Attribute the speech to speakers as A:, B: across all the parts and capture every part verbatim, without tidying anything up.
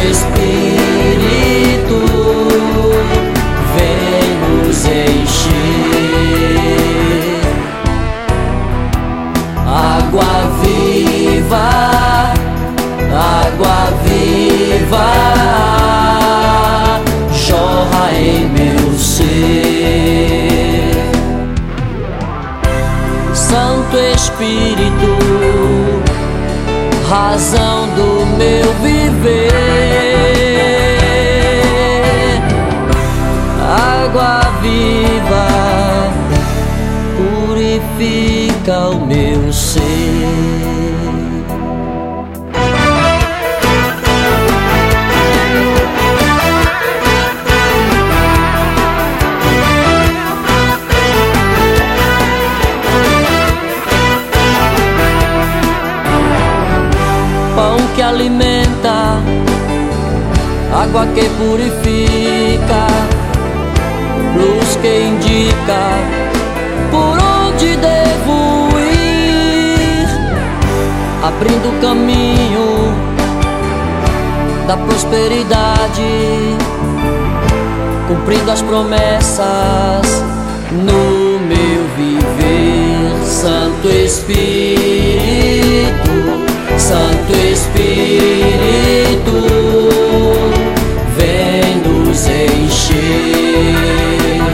A: Espírito, vem nos encher. Água viva, água viva, jorra em meu ser. Santo Espírito, razão do meu viver. Água viva, purifica o meu ser. Pão que alimenta, água que purifica, luz que indica por onde devo ir, abrindo o caminho da prosperidade, cumprindo as promessas no meu viver. Santo Espírito, Santo Espírito, vem nos encher.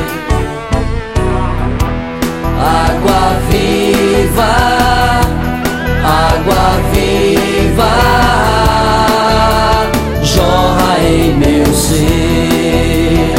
A: Água viva, água viva, jorra em meu ser.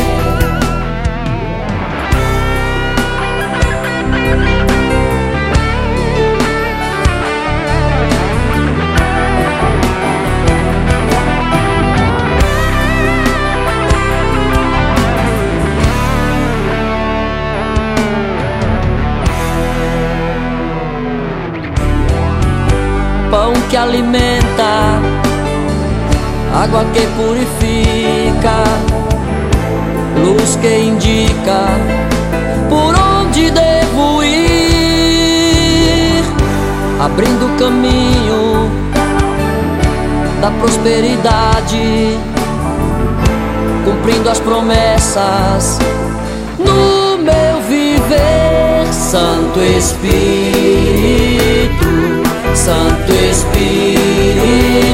A: Pão que alimenta, água que purifica, luz que indica por onde devo ir, abrindo o caminho da prosperidade, cumprindo as promessas no meu viver. Santo Espírito, Santo Espírito,